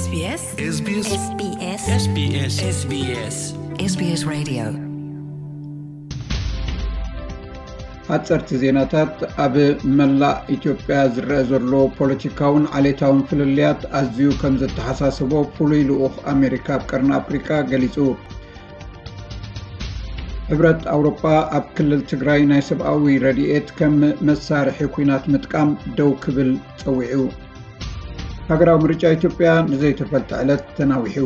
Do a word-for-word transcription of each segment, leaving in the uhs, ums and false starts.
S B S S B S S B S S B S S B S S B S Radio አጽርት ዜናታት አብ መላ ኢትዮጵያ ዝረአ ዘሎ ፖለቲካውን ዓሌታውን ፍልልያት አዝዩ ከም ዝተሐሳሰቦ ፍሉይ ልኡኽ አሜሪካ ቀርና አፍሪካ ገሊጹ ህብረት አውሮፓ አብ ክልል ትግራይ ናይ ሰብአዊ ረድኤት ከም መሳርሒ ኩናት ምጥቃም ደው ክብል ጸዊዑ ሃገራዊ ምርጫ ኢትዮጵያ ንዘይተፈልጠ ዕለት ተናዊሑ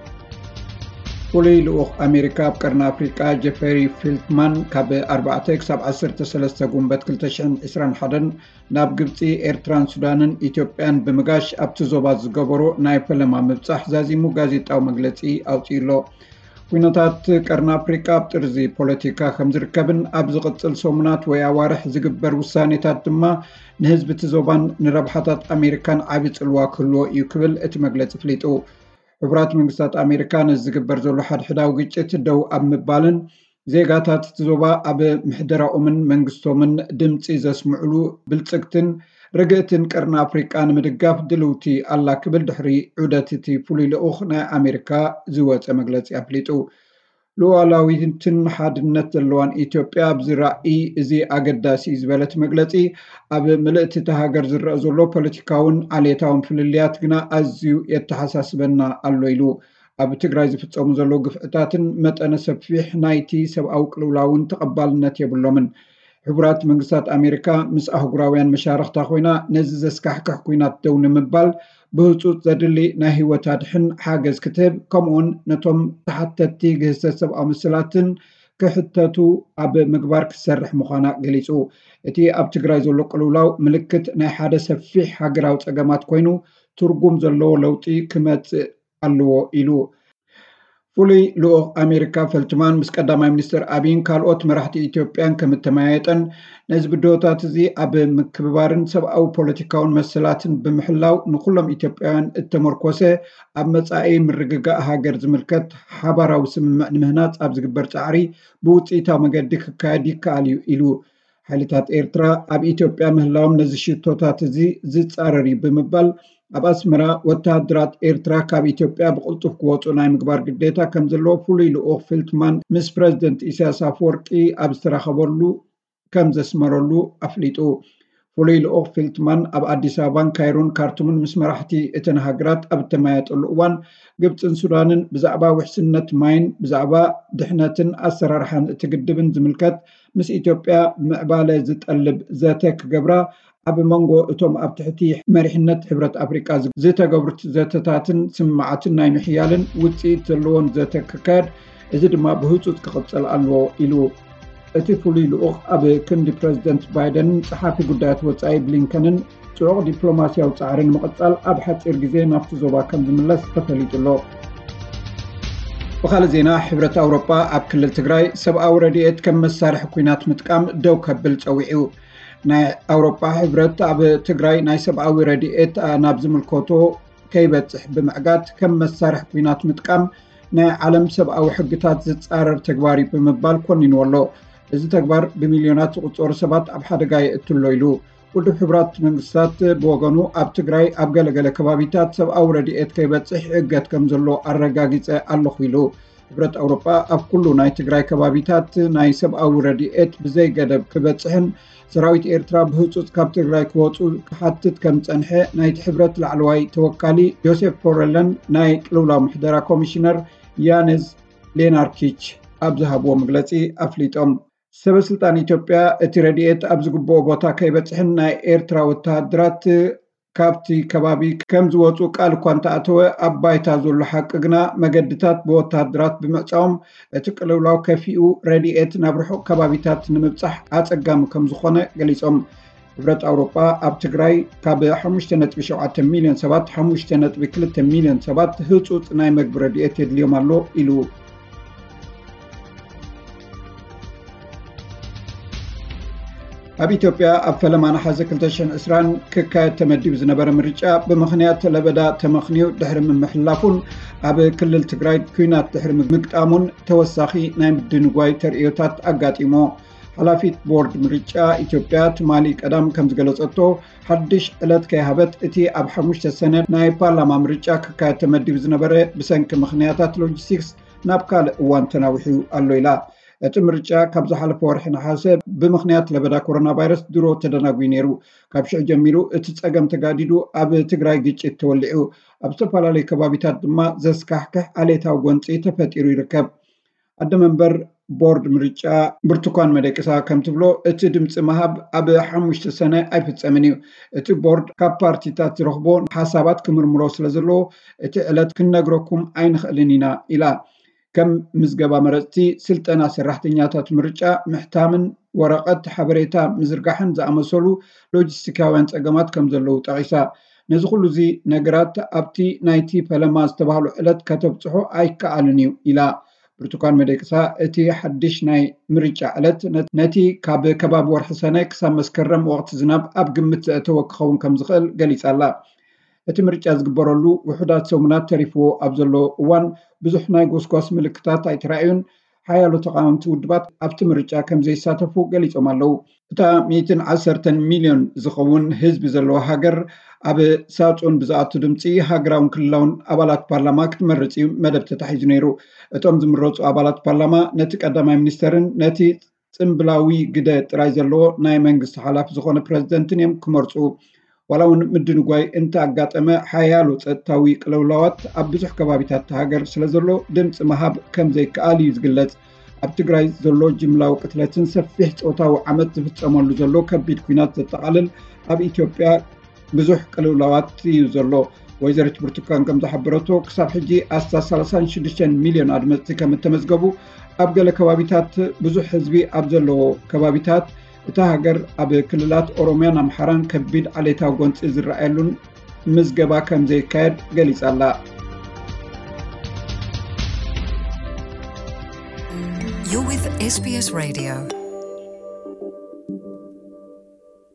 ፍሉይ ልኡኽ አሜሪካ ቀርና አፍሪካ ጄፈሪ ፊልትማን ካብ አርባዕተ ክሳብ ዓሰርተ ሰለስተ ጉንበት ክልተ ሽሕን ዒስራን ሓደን ናብ ግብፂ ኤርትራን ሱዳንን ኢትዮጵያን ብምጋሽ ኣብቲ ዞባ ዝገበሮ ናይ ፈለማ ምብፃሕ ዛዚሙ ጋዜጣዊ መግለፂ ኣውፂሎ ኩነታት ቀርና አፍሪካ ኣብ ጥርዚ ፖለቲካ ከም ዝርከብን ኣብ ዝቕፅል ሰሙናት ወይ ኣዋርሕ ዝግበር ውሳኔታት ድማ ንህዝቢ እቲ ዞባን ንረብሓታት ኣሜሪካን ዓቢ ፅልዋ ክህልዎ እዩ ክብል እቲ መግለፂ ፍሊጡ ህቡራት መንግስታት አሜሪካ ንዝግበር ዘሎ ሓድሕዳዊ ግጭት ደው ኣብ ምባልን ዜጋታት እቲ ዞባ ኣብ ምሕደራኦምን መንግስቶምን ድምፂ ዘስምዕሉ ብልፅግትን ርግእትን ቀርና አፍሪካ ንምድጋፍ ድልውቲ ኣላ ክብል ድሕሪ ዑደት እቲ ፍሉይ ልኡኽ ናይ አሜሪካ ዝወፀ መግለፂ ኣፍሊጡ ሉዓላዊነትን ሓድነት ዘለዋን ኢትዮጵያ ብዝራእይ እዚ ኣገዳሲ ዝበለት መግለፂ ኣብ ምልእቲ እቲ ሃገር ዝረአ ዘሎ ፖለቲካውን ዓሌታውን ፍልልያት ግና ኣዝዩ የተሓሳስበና ኣሎ ኢሉ ኣብ ትግራይ ዝፍፀሙ ዘሎ ግፍዕታትን መጠነ ሰፊሕ ናይቲ ሰብኣዊ ቅልውላውን ተቐባልነት የብሎምን ህቡራት መንግስታት አሜሪካ ምስ ኣህጉራውያን መሻርክታ ኮይና ነዚ ዘስካሕክሕ ኩናት ደው ንምባል ብህፁፅ ዘድሊ ናይ ህይወት ኣድሕን ሓገዝ ክትህብ ከምኡውን ነቶም ተሓተቲ ግህሰት ሰብኣዊ ምስላትን ክሕተቱ ኣብ ምግባር ክሰርሕ ምዃና ገሊፁ እቲ ኣብ ትግራይ ዘሎ ቅልውላው ምልክት ናይ ሓደ ሰፊሕ ሃገራዊ ፀገማት ኮይኑ ትርጉም ዘለዎ ለውጢ ክመፅእ ኣለዎ ኢሉ ፍሉይ ልኡኽ አሜሪካ ፈልትማን ምስ ቀዳማይ ሚኒስትር አብይን ካልኦት መራሕቲ ኢትዮጵያን ከም ተመያየጠን ነዚ ብድሆታት እዚ ኣብ ምክብባርን ሰብኣዊ ፖለቲካውን መሰላትን ብምሕላው ንኩሎም ኢትዮጵያውያን እተመርኮሰ ኣብ መጻኢ ምርግጋእ ሃገር ዝምልከት ሓባራዊ ስምምዕ ንምህናፅ ኣብ ዝግበር ፃዕሪ ብውፅኢታዊ መገዲ ክካየድ ይከኣል እዩ ኢሉ ሓይልታት ኤርትራ ኣብ ኢትዮጵያ ምህላዎም ነዚ ሽቶታት እዚ ዝፃረር ብምባል ኣብ ኣስመራ ወተሃደራት ኤርትራ ካብ ኢትዮጵያ ብቕልጡፍ ክወፁ ናይ ምግባር ግዴታ ከም ዘለዎ ፍሉይ ልኡኽ ፊልትማን ምስ ፕረዚደንት ኢሳያስ ኣፈወርቂ ኣብ ዝተራኸበሉ ከም ዘስመረሉ ኣፍሊጡ ፍሉይ ልኡኽ ፊልትማን ኣብ አዲስ አበባን ካይሮን ካርቱምን ምስ መራሕቲ እተን ሃገራት ኣብ ተመያየጠሉ እዋን ግብፅን ሱዳንን ብዛዕባ ውሕስነት ማይን ብዛዕባ ድሕነትን ኣሰራርሓን እቲ ግድብን ዝምልከት ምስ ኢትዮጵያ ምዕባለ ዝጠልብ ዘተ ክገብራ ኣብ መንጎ እቶም ኣብ ትሕቲ መሪሕነት ህብረት አፍሪካ ዝተገብሩት ዘተታትን ስምማዓትን ናይ ምሕያልን ውፅኢት ዘለዎን ዘተ ክካየድ እዚ ድማ ብህፁፅ ክቕፅል ኣለዎ ኢሉ እቲ ፍሉይ ልኡኽ ኣብ ክንዲ ፕረዚደንት ባይደንን ፀሓፊ ጉዳያት ወፃኢ ብሊንከንን ፅዑቕ ዲፕሎማስያዊ ፃዕሪ ንምቕፃል ኣብ ሓፂር ግዜ ናብቲ ዞባ ከም ዝምለስ ተፈሊጡሎ ብኻልእ ዜና ሕብረት አውሮፓ ኣብ ክልል ትግራይ ሰብኣዊ ረድኤት ከም መሳርሒ ኩናት ምጥቃም ደው ከብል ፀዊዑ ናይ አውሮፓ ህብረት ኣብ ትግራይ ናይ ሰብኣዊ ረድኤት ናብ ዝምልከቶ ከይበፅሕ ብምዕጋት ከም መሳርሒ ኩናት ምጥቃም ናይ ዓለም ሰብኣዊ ሕግታት ዝፃረር ተግባር ብምባል ኮኒንዎ ኣሎ እዚ ተግባር ብሚልዮናት ዝቁፀሩ ሰባት ኣብ ሓደጋ የእትሎ ኢሉ ውድብ ሕቡራት መንግስታት ብወገኑ ኣብ ትግራይ ኣብ ገለገለ ከባቢታት ሰብኣዊ ረድኤት ከይበፅሕ ዕገት ከም ዘሎ ኣረጋጊፀ ኣለኹ ኢሉ ህብረት አውሮፓ ኣብ ኩሉ ናይ ትግራይ ከባቢታት ናይ ሰብኣዊ ረድኤት ብዘይ ገደብ ክበፅሕን ሰራዊት ኤርትራ ብህፁፅ ካብ ትግራይ ክወፁ ክሓትት ከም ፀንሐ ናይቲ ሕብረት ላዕለዋይ ተወካሊ ዮሴፍ ቦረለን ናይ ቅልውላው ምሕደራ ኮሚሽነር ያኔዝ ሌናርኪች ኣብ ዝሃብዎ መግለፂ ኣፍሊጦም ሰበስልጣን ኢትዮጵያ እቲ ረድኤት ኣብ ዝግብኦ ቦታ ከይበፅሕን ናይ ኤርትራ ወተሃደራት ካብቲ ከባቢ ከም ዝወፁ ቃል እኳ እንተኣተወ ኣብ ባይታ ዘሎ ሓቂ ግና መገድታት ብወተሃደራት ብምዕፃዎም እቲ ቅልውላው ከፊኡ ረድኤት ናብ ርሑቕ ከባቢታት ንምብፃሕ ኣፀጋሚ ከም ዝኾነ ገሊፆም ህብረት አውሮፓ ኣብ ትግራይ ካብ ሓሙሽተ ነጥቢ ሸውዓተ ሚልዮን ሰባት ሓሙሽተ ነጥቢ ክልተ ሚልዮን ሰባት ህፁፅ ናይ መግቢ ረድኤት የድልዮም ኣሎ ኢሉ ኣብ ኢትዮጵያ ኣብ ፈለማ ናሓሰ ክልተ ሽሕን ዒስራን ክካየድ ተመዲቡ ዝነበረ ምርጫ ብምኽንያት ለበዳ ተመኽኒዩ ድሕሪ ምምሕላፉን ኣብ ክልል ትግራይ ኩናት ድሕሪ ምግጣሙን ተወሳኺ ናይ ምድንጓይ ተርእዮታት ኣጋጢሞ ሓላፊት ቦርድ ምርጫ ኢትዮጵያ ትማሊ ቀዳም ከም ዝገለጸቶ ሓድሽ ዕለት ከይሃበት እቲ ኣብ ሓሙሽተ ሰነ ናይ ፓርላማ ምርጫ ክካየድ ተመዲቡ ዝነበረ ብሰንኪ ምኽንያታት ሎጂስቲክስ ናብ ካልእ እዋን ተናዊሑ ኣሎ ኢላ። እቲ ምርጫ ካብ ዝሓለፈ ወርሒ ነሓሰ ብምኽንያት ለበዳ ኮሮና ቫይረስ ድሮ ተደናጉዩ ነይሩ። ካብ ሽዑ ጀሚሩ እቲ ፀገም ተጋዲዱ ኣብ ትግራይ ግጭት ተወሊዑ ኣብ ዝተፈላለዩ ከባቢታት ድማ ዘስካሕክሕ ዓሌታዊ ጎንፂ ተፈጢሩ ይርከብ። ኣደ መንበር ቦርድ ምርጫ ብርቱካን መደቅሳ ከም ትብሎ እቲ ድምፂ መሃብ ኣብ ሓሙሽተ ሰነ ኣይፍፀምን እዩ። እቲ ቦርድ ካብ ፓርቲታት ዝረኽቦ ሓሳባት ክምርምሮ ስለ ዘለዎ እቲ ዕለት ክንነግረኩም ኣይንኽእልን ኢና ኢላ። ከም ምዝገባ መረፅቲ ስልጠና ሰራሕተኛታት ምርጫ ምሕታምን ወረቐት ሓበሬታ ምዝርጋሕን ዝኣመሰሉ ሎጂስቲካውያን ፀገማት ከም ዘለዉ ጠቂሳ ነዚ ኩሉ እዚ ነገራት ኣብቲ ናይቲ ፈለማ ዝተባህሉ ዕለት ከተብፅሖ ኣይከኣልን እዩ ኢላ። ብርቱካን መደቅሳ እቲ ሓድሽ ናይ ምርጫ ዕለት ነቲ ካብ ከባቢ ወርሒ ሰናይ ክሳብ መስከረም ወቅቲ ዝናብ ኣብ ግምት ዘእተወ ክኸውን ከም ዝኽእል ገሊፃላ። እቲ ምርጫ ዝግበረሉ ውሕዳት ሰሙናት ተሪፍዎ ኣብ ዘሎ እዋን ብዙሕ ናይ ጎስጓስ ምልክታት ኣይተራእዩን ሓያሎ ተቃወምቲ ውድባት ኣብቲ ምርጫ ከም ዘይሳተፉ ገሊፆም ኣለው። እታ ሚእትን ዓሰርተን ሚልዮን ዝኸውን ህዝቢ ዘለዎ ሃገር ኣብ ሳጹን ብዝኣቱ ድምፂ ሃገራውን ክልላውን ኣባላት ፓርላማ ክትመርፅ እዩ መደብ ተታሒዙ ነይሩ። እቶም ዝምረፁ ኣባላት ፓርላማ ነቲ ቀዳማይ ሚኒስተርን ነቲ ፅምብላዊ ግደ ጥራይ ዘለዎ ናይ መንግስቲ ሓላፊ ዝኾነ ፕረዚደንትን እዮም ክመርፁ። ዋላ እውን ምድንጓይ እንተኣጋጠመ ሓያሎ ፀጥታዊ ቅልውላዋት ኣብ ብዙሕ ከባቢታት ሃገር ስለ ዘሎ ድምፂ መሃብ ከም ዘይከኣል እዩ ዝግለጽ። ኣብ ትግራይ ዘሎ ጅምላዊ ቅትለትን ሰፊሕ ፆታዊ ዓመት ዝፍፀመሉ ዘሎ ከቢድ ኩናት ዘጠቃልል ኣብ ኢትዮጵያ ብዙሕ ቅልውላዋት እዩ ዘሎ። ወይዘሪት ብርቱካን ከም ዝሓበረቶ ክሳብ ሕጂ ኣስታ ሰላሳ ሽዱሽተ ሚልዮን ኣድመፅቲ ከም እተመዝገቡ ኣብ ገለ ከባቢታት ብዙሕ ህዝቢ ኣብ ዘለዎ ከባቢታት እታ ሃገር ኣብ ክልላት ኦሮሚያን ኣምሓራን ከቢድ ዓሌታዊ ጎንፂ ዝረኣየሉን ምዝገባ ከም ዘይካየድ ገሊፃላ። You're with S B S Radio.